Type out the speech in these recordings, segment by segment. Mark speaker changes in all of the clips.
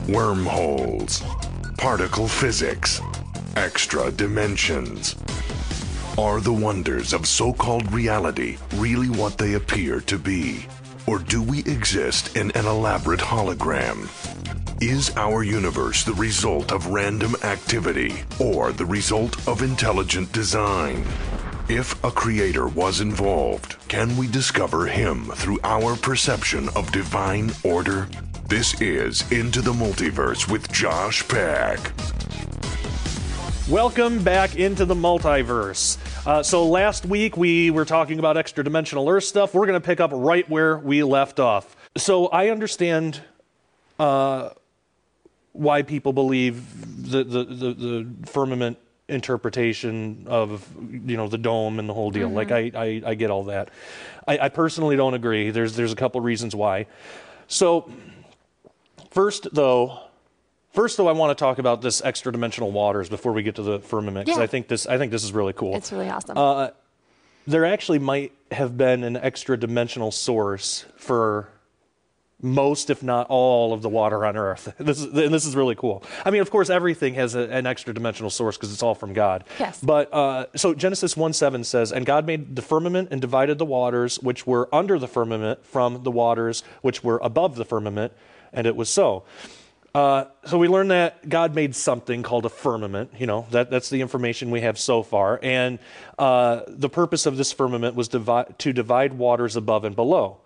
Speaker 1: wormholes, particle physics, extra dimensions. Are the wonders of so-called reality really what they appear to be? Or do we exist in an elaborate hologram? Is our universe the result of random activity or the result of intelligent design? If a creator was involved, can we discover him through our perception of divine order? This is Into the Multiverse with Josh Peck.
Speaker 2: Welcome back into the multiverse. So last week we were talking about extra-dimensional Earth stuff. We're going to pick up right where we left off. So I understand why people believe the firmament interpretation of, you know, the dome and the whole deal. Like I get all that. I personally don't agree. There's a couple reasons why. So first though, I want to talk about this extra-dimensional waters before we get to the firmament, because I think this is really cool.
Speaker 3: It's really awesome.
Speaker 2: There actually might have been an extra-dimensional source for most, if not all, of the water on Earth. This is really cool. I mean, of course, everything has an extra-dimensional source because it's all from God.
Speaker 3: Yes.
Speaker 2: But so Genesis 1:7 says, "And God made the firmament and divided the waters which were under the firmament from the waters which were above the firmament, and it was so." So we learned that God made something called a firmament. You know, that's the information we have so far. And the purpose of this firmament was to divide waters above and below.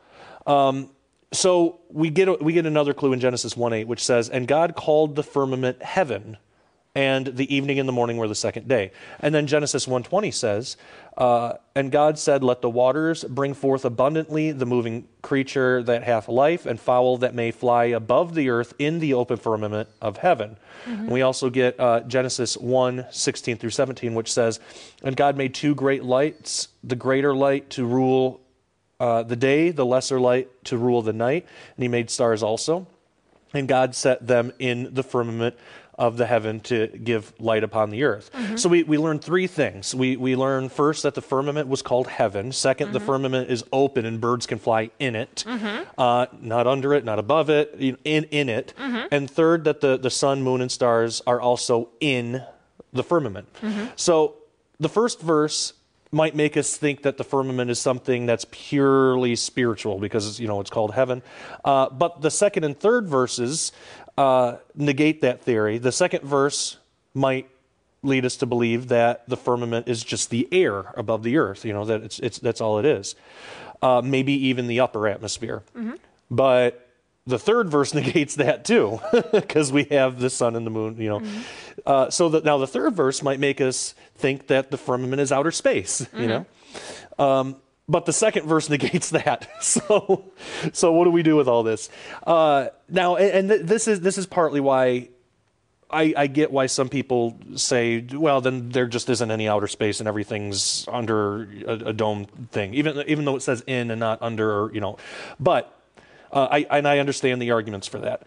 Speaker 2: So we get another clue in Genesis 1:8, which says, "And God called the firmament heaven, and the evening and the morning were the second day." And then Genesis 1:20 says, "And God said, Let the waters bring forth abundantly the moving creature that hath life, and fowl that may fly above the earth in the open firmament of heaven." And we also get Genesis 1:16 through 17, which says, "And God made two great lights, the greater light to rule the day, the lesser light to rule the night. And he made stars also. And God set them in the firmament of the heaven to give light upon the earth." So we learned three things. We learned first that the firmament was called heaven. Second, the firmament is open and birds can fly in it. Not under it, not above it, in it. And third, that the sun, moon, and stars are also in the firmament. So the first verse might make us think that the firmament is something that's purely spiritual because, you know, it's called heaven. But the second and third verses negate that theory. The second verse might lead us to believe that the firmament is just the air above the earth, you know, that that's all it is. Maybe even the upper atmosphere. But the third verse negates that too, because we have the sun and the moon, you know. So that now the third verse might make us think that the firmament is outer space, you know. But the second verse negates that. So what do we do with all this? Now, and this is partly why I get why some people say, well, then there just isn't any outer space and everything's under a dome thing, even though it says in and not under, you know. But I understand the arguments for that.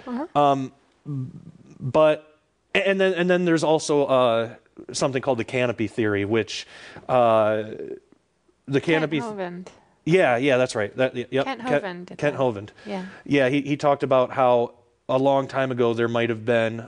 Speaker 2: But and then there's also something called the canopy theory, which the canopy.
Speaker 3: Kent Hovind.
Speaker 2: Yeah, that's right.
Speaker 3: Kent Hovind.
Speaker 2: Kent Hovind.
Speaker 3: Yeah.
Speaker 2: He talked about how a long time ago there might have been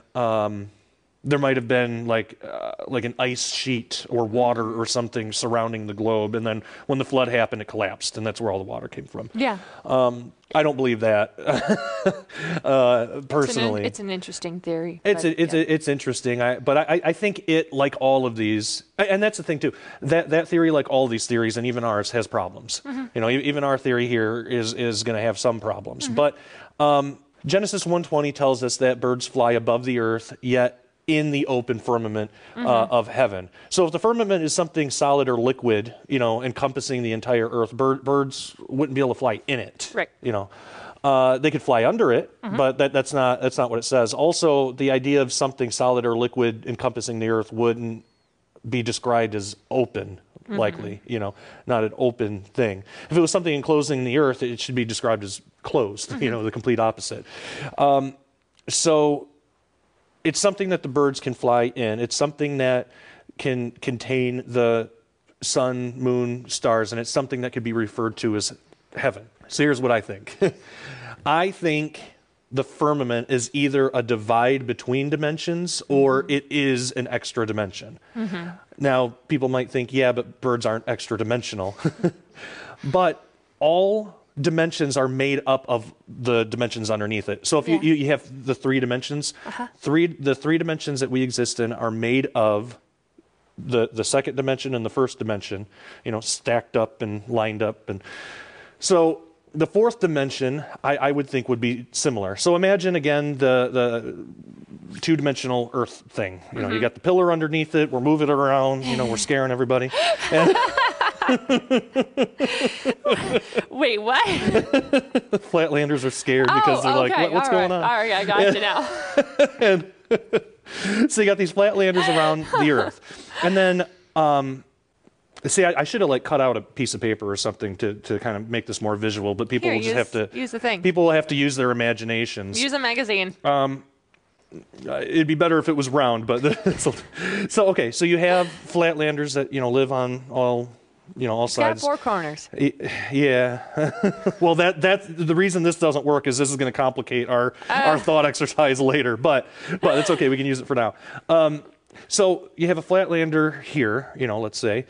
Speaker 2: like an ice sheet or water or something surrounding the globe, and then when the flood happened, it collapsed, and that's where all the water came from.
Speaker 3: Yeah.
Speaker 2: I don't believe that personally.
Speaker 3: It's an interesting theory.
Speaker 2: It's interesting. But I think it, like all of these, and that's the thing too. That theory, like all these theories, and even ours, has problems. You know, even our theory here is going to have some problems. But Genesis 1:20 tells us that birds fly above the earth, yet in the open firmament of heaven. So if the firmament is something solid or liquid, you know, encompassing the entire earth, birds wouldn't be able to fly in it.
Speaker 3: Right.
Speaker 2: You know, they could fly under it, but that's not what it says. Also, the idea of something solid or liquid encompassing the earth wouldn't be described as open, likely, you know, not an open thing. If it was something enclosing the earth, it should be described as closed, you know, the complete opposite. So it's something that the birds can fly in. It's something that can contain the sun, moon, stars, and it's something that could be referred to as heaven. So here's what I think. I think the firmament is either a divide between dimensions or it is an extra dimension. Now, people might think, yeah, but birds aren't extra dimensional. But all dimensions are made up of the dimensions underneath it. So if you have the three dimensions, the three dimensions that we exist in are made of the second dimension and the first dimension, stacked up and lined up. And so the fourth dimension, I would think, would be similar. So imagine, again, the two-dimensional Earth thing. You got the pillar underneath it. We're moving it around. We're scaring everybody. And
Speaker 3: Wait, what?
Speaker 2: Flatlanders are scared because they're like, what's going on?
Speaker 3: All right, I got you now.
Speaker 2: And so you got these flatlanders around the Earth. And then, see, I should have cut out a piece of paper or something to kind of make this more visual, but people will just have to
Speaker 3: use the thing.
Speaker 2: People will have to use their imaginations.
Speaker 3: Use a magazine.
Speaker 2: It'd be better if it was round, but so okay. So you have flatlanders that live on all sides.
Speaker 3: Got four corners.
Speaker 2: Yeah. Well, that's the reason this doesn't work is this is going to complicate our thought exercise later. But it's okay. We can use it for now. So you have a flatlander here, let's say,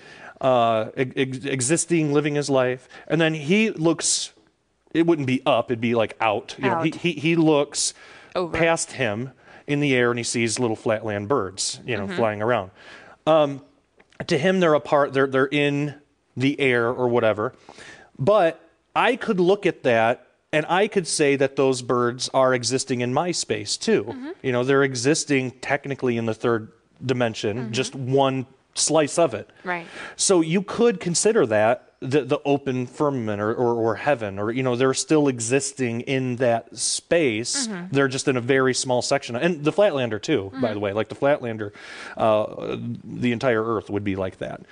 Speaker 2: existing, living his life, and then he looks. It wouldn't be up; it'd be like out.
Speaker 3: Out.
Speaker 2: He looks
Speaker 3: Over.
Speaker 2: past him in the air, and he sees little flatland birds, flying around. To him, they're apart. They're in the air or whatever. But I could look at that and I could say that those birds are existing in my space too. They're existing technically in the third dimension, just one slice of it.
Speaker 3: Right.
Speaker 2: So you could consider that the open firmament or heaven, or they're still existing in that space. They're just in a very small section, and the flatlander too, by the way. Like the flatlander, the entire Earth would be like that.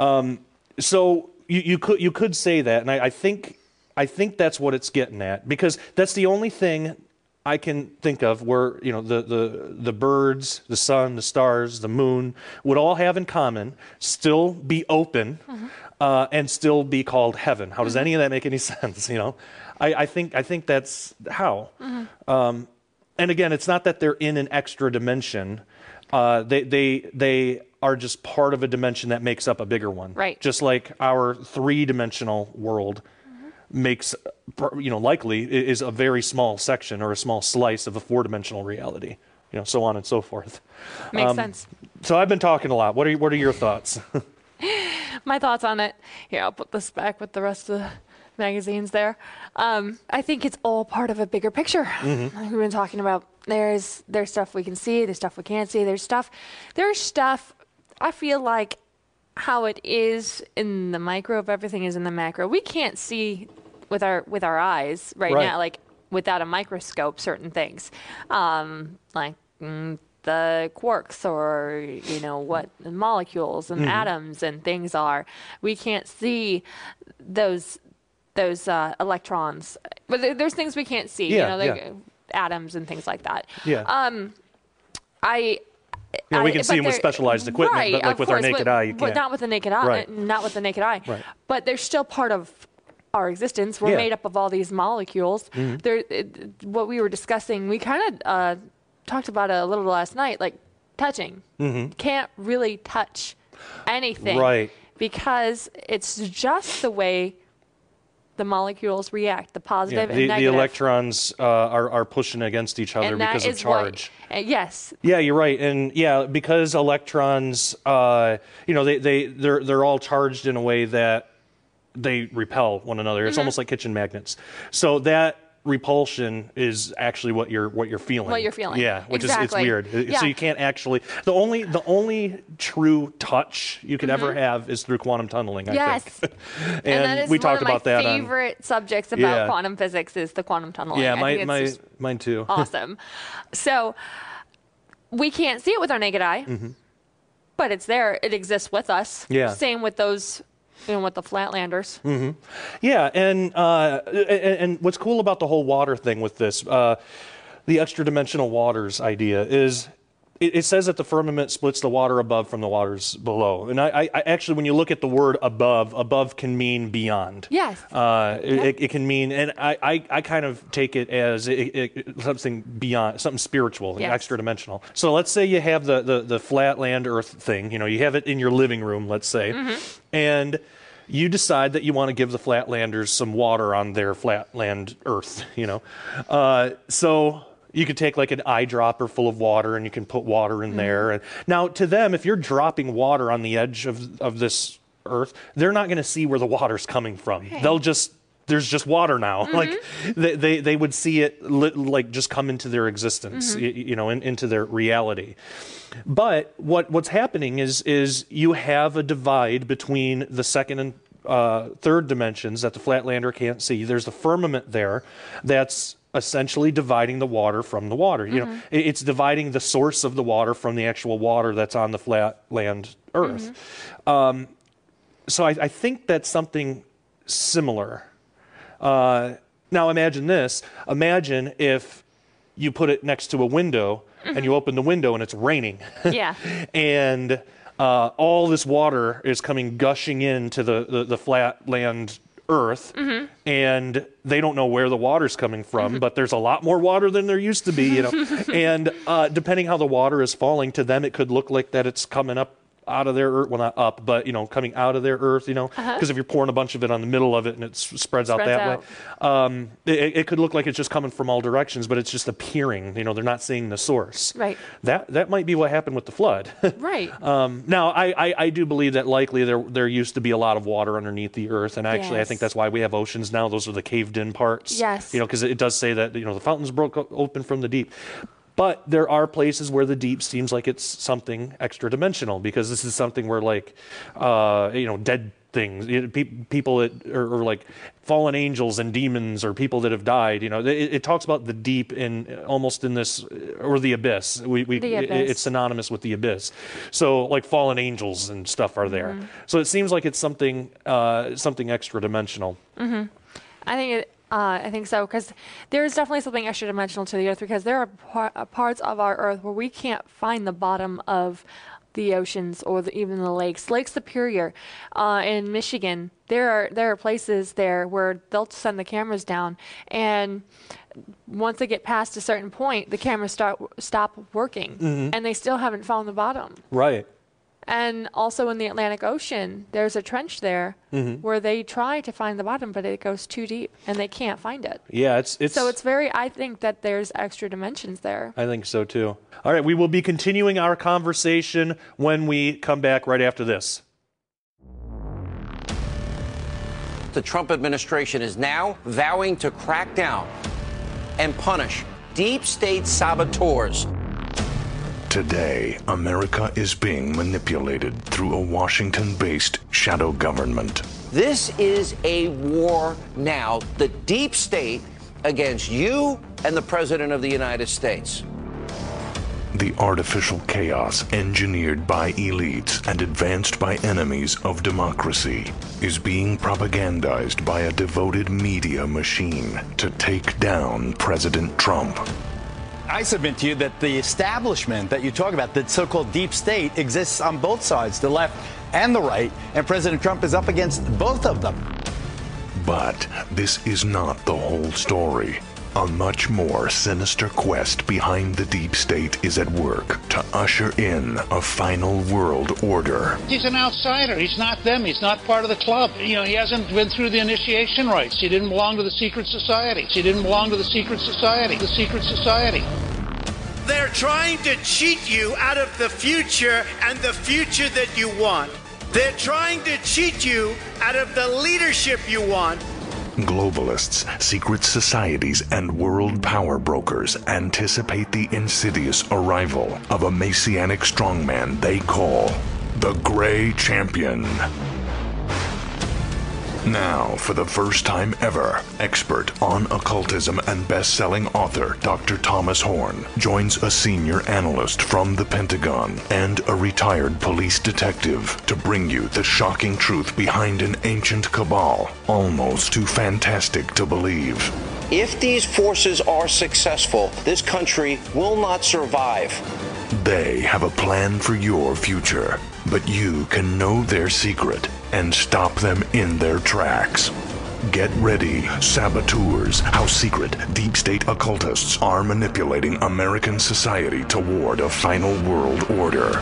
Speaker 2: So you could say that, and I think that's what it's getting at, because that's the only thing I can think of where the birds, the sun, the stars, the moon would all have in common, still be open, and still be called heaven. How does any of that make any sense? I think that's how. And again, it's not that they're in an extra dimension. They are just part of a dimension that makes up a bigger one.
Speaker 3: Right.
Speaker 2: Just like our three-dimensional world makes, likely is a very small section or a small slice of a four-dimensional reality. So on and so forth.
Speaker 3: Makes sense.
Speaker 2: So I've been talking a lot. What are your thoughts?
Speaker 3: My thoughts on it. Here, I'll put this back with the rest of the magazines there. I think it's all part of a bigger picture. Like we've been talking about. There's stuff we can see. There's stuff we can't see. There's stuff. I feel like how it is in the micro of everything is in the macro. We can't see with our eyes right now, like without a microscope, certain things, like the quarks or what molecules and atoms and things are. We can't see those electrons, but there's things we can't see. Atoms and things like that.
Speaker 2: We can see them with specialized equipment, but like with our naked eye, you can't.
Speaker 3: But not with the naked eye.
Speaker 2: Right.
Speaker 3: Not with the naked eye.
Speaker 2: Right.
Speaker 3: But they're still part of our existence. We're made up of all these molecules. What we were discussing, we kind of talked about it a little last night, like touching. Can't really touch anything.
Speaker 2: Right.
Speaker 3: Because it's just the way the molecules react, the positive and negative.
Speaker 2: The electrons are pushing against each other because of charge.
Speaker 3: Yes.
Speaker 2: Yeah, you're right, and because electrons, they're all charged in a way that they repel one another. It's almost like kitchen magnets. So that repulsion is actually what you're feeling.
Speaker 3: What you're feeling.
Speaker 2: Yeah, which
Speaker 3: exactly.
Speaker 2: It's weird.
Speaker 3: Yeah.
Speaker 2: So you can't actually. The only true touch you could ever have is through quantum tunneling. I think.
Speaker 3: and that is
Speaker 2: we talked
Speaker 3: one of
Speaker 2: about
Speaker 3: my
Speaker 2: that.
Speaker 3: favorite subjects about quantum physics is the quantum tunneling.
Speaker 2: Yeah,
Speaker 3: I think it's
Speaker 2: mine too.
Speaker 3: Awesome. So we can't see it with our naked eye, but it's there. It exists with us.
Speaker 2: Yeah.
Speaker 3: Same with those. With the flatlanders.
Speaker 2: Yeah, and what's cool about the whole water thing with this, the extra dimensional waters idea is It says that the firmament splits the water above from the waters below. And I actually, when you look at the word above can mean beyond.
Speaker 3: Yes.
Speaker 2: It can mean, and I kind of take it as something beyond, something spiritual,
Speaker 3: Yes.
Speaker 2: extra dimensional. So let's say you have the flat land earth thing, you have it in your living room, let's say, and you decide that you want to give the Flatlanders some water on their flatland earth, so you could take like an eyedropper full of water and you can put water in there. And now to them, if you're dropping water on the edge of this earth, they're not going to see where the water's coming from.
Speaker 3: Okay.
Speaker 2: There's just water now. Like they would see it like just come into their existence, into their reality. But what's happening is you have a divide between the second and third dimensions that the Flatlander can't see. There's a firmament there that's essentially dividing the water from the water. It's dividing the source of the water from the actual water that's on the flatland earth. So I think that's something similar. Now imagine this. Imagine if you put it next to a window and you open the window and it's raining.
Speaker 3: Yeah.
Speaker 2: And all this water is coming gushing into the flatland earth, and they don't know where the water's coming from, but there's a lot more water than there used to be, and depending how the water is falling, to them it could look like that it's coming up out of their earth, well, not up, but coming out of their earth, because if you're pouring a bunch of it on the middle of it and it spreads out that way, it could look like it's just coming from all directions, but it's just appearing. They're not seeing the source.
Speaker 3: Right.
Speaker 2: That might be what happened with the flood.
Speaker 3: Right.
Speaker 2: Now, I do believe that likely there used to be a lot of water underneath the earth, and actually I think that's why we have oceans now. Those are the caved-in parts.
Speaker 3: Yes.
Speaker 2: Because it does say that the fountains broke open from the deep. But there are places where the deep seems like it's something extra dimensional, because this is something where dead things, people that are like fallen angels and demons or people that have died. It talks about the deep almost in this, or the abyss. The abyss. It's synonymous with the abyss. So like fallen angels and stuff are there. So it seems like it's something extra dimensional.
Speaker 3: I think so, because there's definitely something extra dimensional to the earth, because there are parts of our earth where we can't find the bottom of the oceans or even the lakes. Lake Superior in Michigan, there are places there where they'll send the cameras down, and once they get past a certain point, the cameras stop working, and they still haven't found the bottom.
Speaker 2: Right.
Speaker 3: And also in the Atlantic Ocean, there's a trench there where they try to find the bottom, but it goes too deep and they can't find it.
Speaker 2: Yeah,
Speaker 3: I think that there's extra dimensions there.
Speaker 2: I think so too. All right, we will be continuing our conversation when we come back right after this.
Speaker 4: The Trump administration is now vowing to crack down and punish deep state saboteurs.
Speaker 1: Today, America is being manipulated through a Washington-based shadow government.
Speaker 4: This is a war now, the deep state against you and the President of the United States.
Speaker 1: The artificial chaos engineered by elites and advanced by enemies of democracy is being propagandized by a devoted media machine to take down President Trump.
Speaker 5: I submit to you that the establishment that you talk about, the so-called deep state, exists on both sides, the left and the right, and President Trump is up against both of them.
Speaker 1: But this is not the whole story. A much more sinister quest behind the deep state is at work to usher in a final world order.
Speaker 6: He's an outsider. He's not them. He's not part of the club. He hasn't been through the initiation rites. He didn't belong to the secret society. He didn't belong to the secret society. The secret society.
Speaker 7: They're trying to cheat you out of the future and the future that you want. They're trying to cheat you out of the leadership you want.
Speaker 1: Globalists, secret societies, and world power brokers anticipate the insidious arrival of a messianic strongman they call the Gray Champion. Now, for the first time ever, expert on occultism and best-selling author Dr. Thomas Horn joins a senior analyst from the Pentagon and a retired police detective to bring you the shocking truth behind an ancient cabal almost too fantastic to believe.
Speaker 4: If these forces are successful, this country will not survive.
Speaker 1: They have a plan for your future, but you can know their secret and stop them in their tracks. Get ready, saboteurs, how secret deep state occultists are manipulating American society toward a final world order.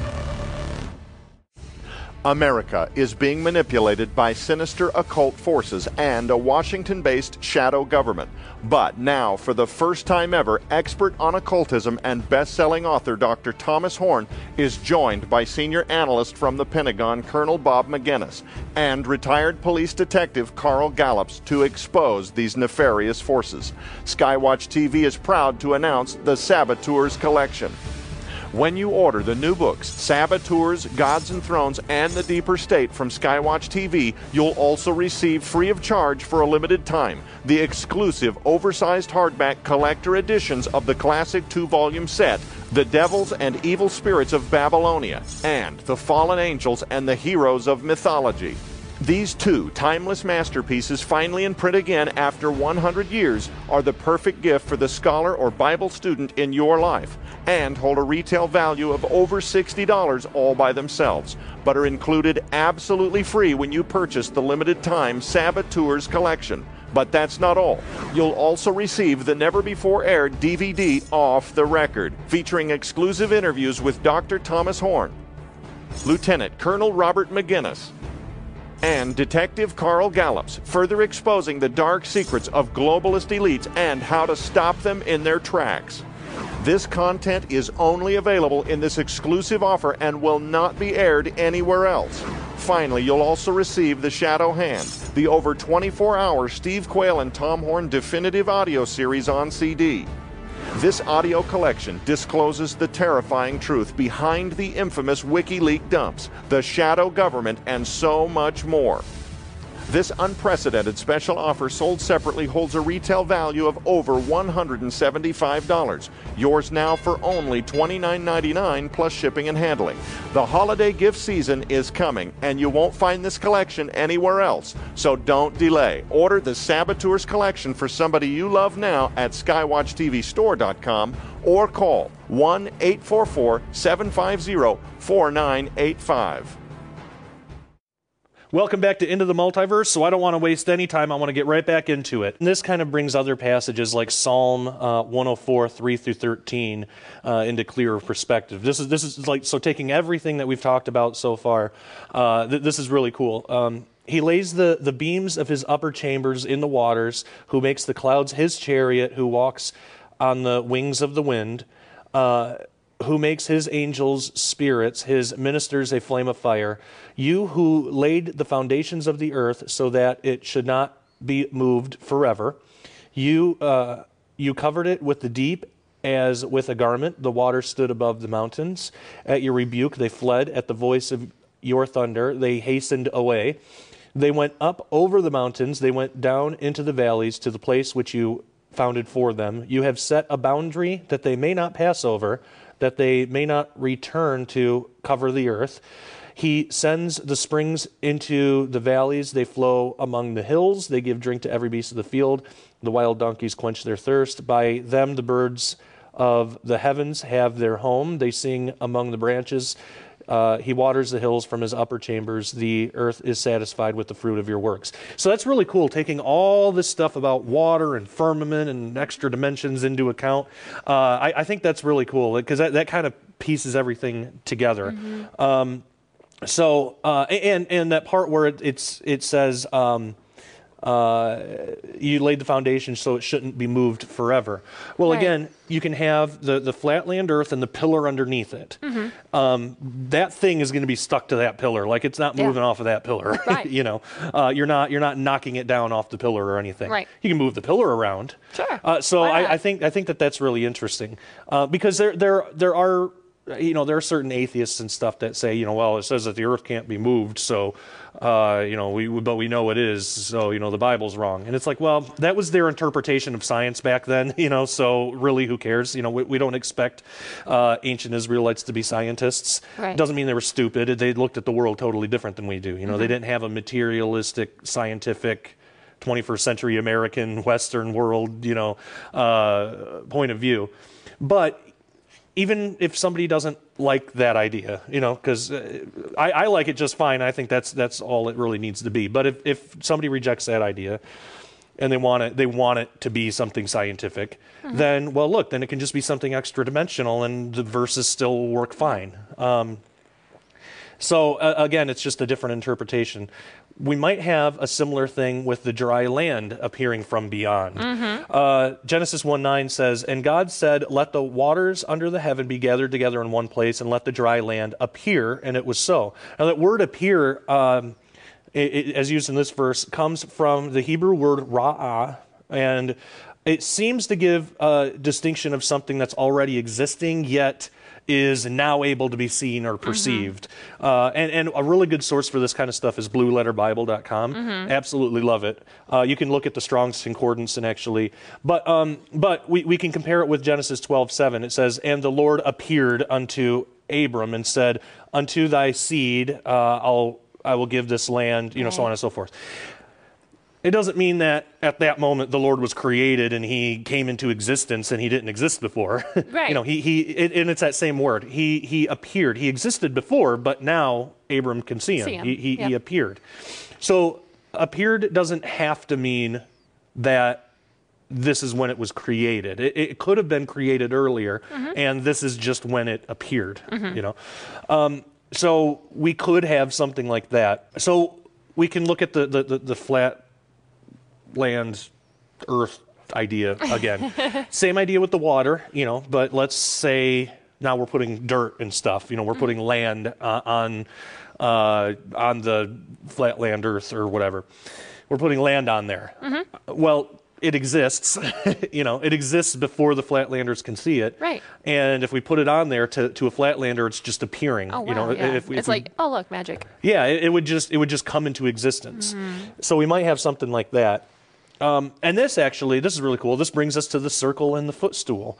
Speaker 8: America is being manipulated by sinister occult forces and a Washington-based shadow government. But now, for the first time ever, expert on occultism and best-selling author Dr. Thomas Horn is joined by senior analyst from the Pentagon, Colonel Bob Maginnis, and retired police detective Carl Gallups to expose these nefarious forces. Skywatch TV is proud to announce the Saboteurs Collection. When you order the new books, Saboteurs, Gods and Thrones, and The Deeper State from Skywatch TV, you'll also receive free of charge for a limited time the exclusive oversized hardback collector editions of the classic 2-volume set, The Devils and Evil Spirits of Babylonia, and The Fallen Angels and the Heroes of Mythology. These two timeless masterpieces, finally in print again after 100 years, are the perfect gift for the scholar or Bible student in your life, and hold a retail value of over $60 all by themselves, but are included absolutely free when you purchase the limited time Saboteurs Collection. But that's not all. You'll also receive the never-before-aired DVD Off the Record, featuring exclusive interviews with Dr. Thomas Horn, Lieutenant Colonel Robert Maginnis, and Detective Carl Gallups, further exposing the dark secrets of globalist elites and how to stop them in their tracks. This content is only available in this exclusive offer and will not be aired anywhere else. Finally, you'll also receive The Shadow Hand, the over 24-hour Steve Quayle and Tom Horn definitive audio series on CD. This audio collection discloses the terrifying truth behind the infamous WikiLeaks dumps, the shadow government, and so much more. This unprecedented special offer sold separately holds a retail value of over $175. Yours now for only $29.99 plus shipping and handling. The holiday gift season is coming, and you won't find this collection anywhere else. So don't delay. Order the Saboteurs Collection for somebody you love now at skywatchtvstore.com or call 1-844-750-4985.
Speaker 2: Welcome back to Into the Multiverse, so I don't want to waste any time. I want to get right back into it. And this kind of brings other passages like Psalm 104, 3 through 13 into clearer perspective. This is like, so taking everything that we've talked about so far, this is really cool. He lays the beams of his upper chambers in the waters, who makes the clouds his chariot, who walks on the wings of the wind, who makes his angels spirits, his ministers a flame of fire. You who laid the foundations of the earth so that it should not be moved forever. You covered it with the deep as with a garment. The water stood above the mountains. At your rebuke they fled. At the voice of your thunder they hastened away. They went up over the mountains. They went down into the valleys to the place which you founded for them. You have set a boundary that they may not pass over, that they may not return to cover the earth. He sends the springs into the valleys. They flow among the hills. They give drink to every beast of the field. The wild donkeys quench their thirst. By them the birds of the heavens have their home. They sing among the branches. He waters the hills from his upper chambers. The earth is satisfied with the fruit of your works. So that's really cool, taking all this stuff about water and firmament and extra dimensions into account. I think that's really cool because that kind of pieces everything together. Mm-hmm. And that part where it says you laid the foundation so it shouldn't be moved forever. Well, right. Again, you can have the flatland earth and the pillar underneath it. Mm-hmm. That thing is going to be stuck to that pillar, like it's not moving off of that pillar. Right. You're not knocking it down off the pillar or anything. Right. You can move the pillar around. Sure. I think that's really interesting because there are. There are certain atheists and stuff that say, well, it says that the earth can't be moved, so, but we know it is, so, the Bible's wrong. And it's like, well, that was their interpretation of science back then, so really who cares? We don't expect ancient Israelites to be scientists. Right. Doesn't mean they were stupid. They looked at the world totally different than we do. Mm-hmm. They didn't have a materialistic, scientific, 21st century American, Western world, point of view. But even if somebody doesn't like that idea, because I like it just fine. I think that's all it really needs to be. But if somebody rejects that idea and they want it to be something scientific, then it can just be something extra dimensional, and the verses still work fine. So again, it's just a different interpretation. We might have a similar thing with the dry land appearing from beyond. Genesis 1:9 says, "And God said, let the waters under the heaven be gathered together in one place, and let the dry land appear, and it was so." Now that word appear, as used in this verse, comes from the Hebrew word ra'ah, and it seems to give a distinction of something that's already existing, yet is now able to be seen or perceived. And a really good source for this kind of stuff is blueletterbible.com. Absolutely love it. You can look at the Strong's Concordance and actually, but we can compare it with Genesis 12:7. It says, "And the Lord appeared unto Abram and said, unto thy seed I will give this land," so on and so forth. It doesn't mean that at that moment the Lord was created and he came into existence and he didn't exist before.
Speaker 3: Right.
Speaker 2: And it's that same word. He appeared. He existed before, but now Abram can see him. He appeared. So appeared doesn't have to mean that this is when it was created. It could have been created earlier, and this is just when it appeared. So we could have something like that. So we can look at the flat land, earth idea again. Same idea with the water, but let's say now we're putting dirt and stuff. We're putting land on the flat land earth or whatever. We're putting land on there. Well, it exists. It exists before the flatlanders can see it.
Speaker 3: Right.
Speaker 2: And if we put it on there to a flatlander, it's just appearing.
Speaker 3: Oh, wow, yeah. It's like, oh, look, magic.
Speaker 2: Yeah, it would just come into existence. So we might have something like that. And this is really cool. This brings us to the circle and the footstool.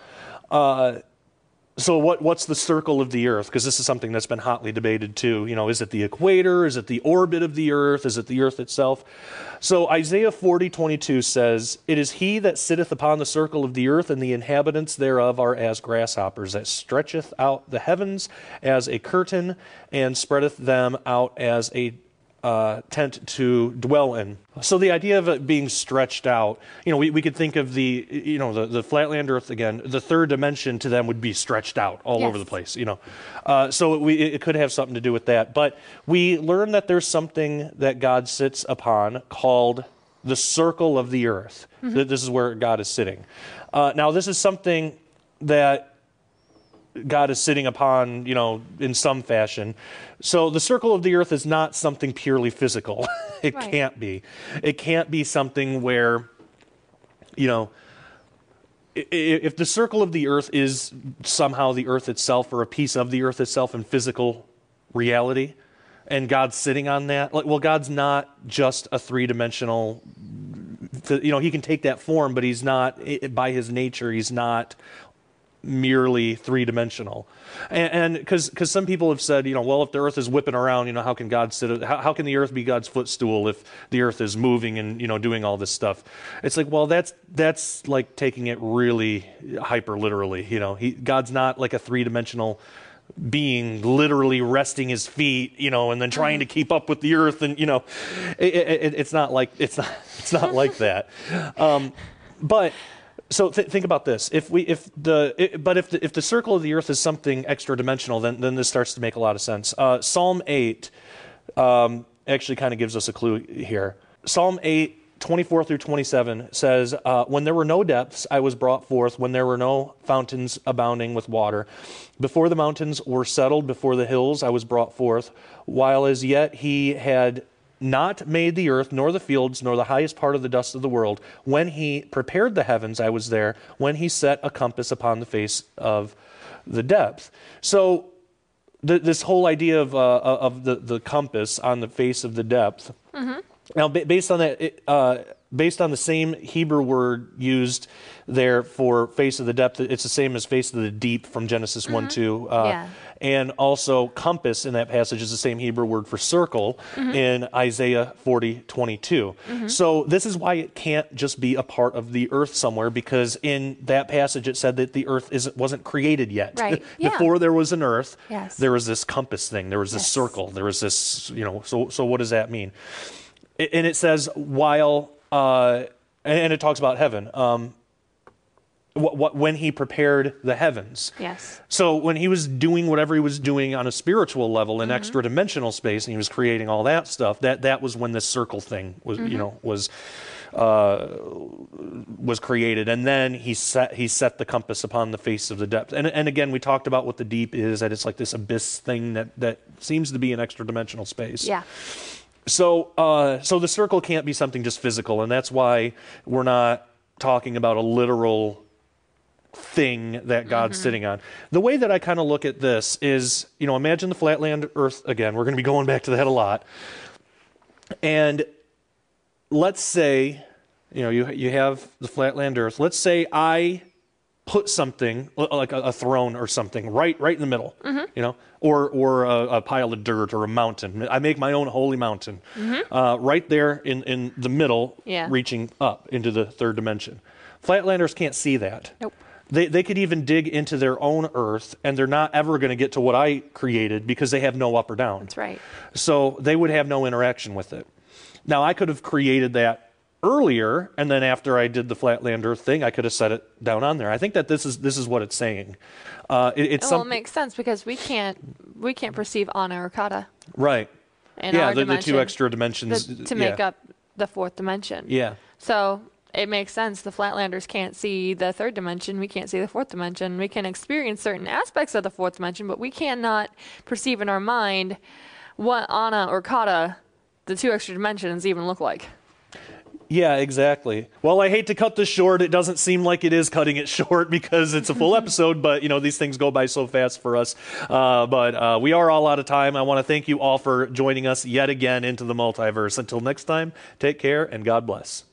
Speaker 2: So what's the circle of the earth? Because this is something that's been hotly debated too. Is it the equator? Is it the orbit of the earth? Is it the earth itself? So Isaiah 40:22 says, "It is he that sitteth upon the circle of the earth, and the inhabitants thereof are as grasshoppers, that stretcheth out the heavens as a curtain, and spreadeth them out as a tent to dwell in." So the idea of it being stretched out, we could think of the flatland earth again. The third dimension to them would be stretched out all over the place. So it could have something to do with that. But we learn that there's something that God sits upon called the circle of the earth. This is where God is sitting. Now this is something that God is sitting upon, in some fashion. So the circle of the earth is not something purely physical. It can't be. It can't be something where, if the circle of the earth is somehow the earth itself or a piece of the earth itself in physical reality, and God's sitting on that, God's not just a three-dimensional, he can take that form, but he's not, by his nature, he's not merely three-dimensional. And because some people have said, if the earth is whipping around, how can God sit? How can the earth be God's footstool if the earth is moving and doing all this stuff? It's like, that's like taking it really hyper literally. God's not like a three-dimensional being literally resting his feet, and then trying to keep up with the earth, and it's not like like that. But so think about this: if the circle of the earth is something extra dimensional, then this starts to make a lot of sense. Psalm 8 actually kind of gives us a clue here. Psalm 8:24 through 27 says, "When there were no depths, I was brought forth, when there were no fountains abounding with water. Before the mountains were settled, before the hills I was brought forth, while as yet he had not made the earth, nor the fields, nor the highest part of the dust of the world. When he prepared the heavens, I was there. When he set a compass upon the face of the depth." So this whole idea of the compass on the face of the depth Now, based on that, based on the same Hebrew word used there for face of the depth, it's the same as face of the deep from Genesis 1:2.
Speaker 3: Yeah.
Speaker 2: And also compass in that passage is the same Hebrew word for circle in Isaiah 40:22. So this is why it can't just be a part of the earth somewhere, because in that passage it said that the earth wasn't created yet.
Speaker 3: Right. Yeah.
Speaker 2: Before there was an earth,
Speaker 3: Yes.
Speaker 2: there was this compass thing, there was this
Speaker 3: Yes.
Speaker 2: circle, there was this, so what does that mean? And it says while, and it talks about heaven, when he prepared the heavens.
Speaker 3: Yes.
Speaker 2: So when he was doing whatever he was doing on a spiritual level in extra dimensional space, and he was creating all that stuff, that was when this circle thing was, was created. And then he set the compass upon the face of the depth. And again, we talked about what the deep is, that it's like this abyss thing that seems to be an extra dimensional space.
Speaker 3: Yeah.
Speaker 2: So the circle can't be something just physical, and that's why we're not talking about a literal thing that God's sitting on. The way that I kind of look at this is, imagine the flatland earth again. We're going to be going back to that a lot. And let's say, you have the flatland earth. Let's say I put something like a throne or something right in the middle, or a pile of dirt or a mountain. I make my own holy mountain right there in the middle, reaching up into the third dimension. Flatlanders can't see that.
Speaker 3: Nope.
Speaker 2: They could even dig into their own earth, and they're not ever going to get to what I created because they have no up or down.
Speaker 3: That's right.
Speaker 2: So they would have no interaction with it. Now, I could have created that earlier, and then after I did the flatland earth thing, I could have set it down on there. I think that this is what it's saying. It
Speaker 3: makes sense because we can't perceive Ana or Kata.
Speaker 2: Right.
Speaker 3: In our
Speaker 2: the
Speaker 3: dimension,
Speaker 2: two extra dimensions
Speaker 3: to make up the fourth dimension.
Speaker 2: Yeah.
Speaker 3: So it makes sense. The Flatlanders can't see the third dimension. We can't see the fourth dimension. We can experience certain aspects of the fourth dimension, but we cannot perceive in our mind what Ana or Kata, the two extra dimensions, even look like.
Speaker 2: Yeah, exactly. Well, I hate to cut this short. It doesn't seem like it is cutting it short because it's a full episode, but these things go by so fast for us. But we are all out of time. I want to thank you all for joining us yet again into the multiverse. Until next time, take care and God bless.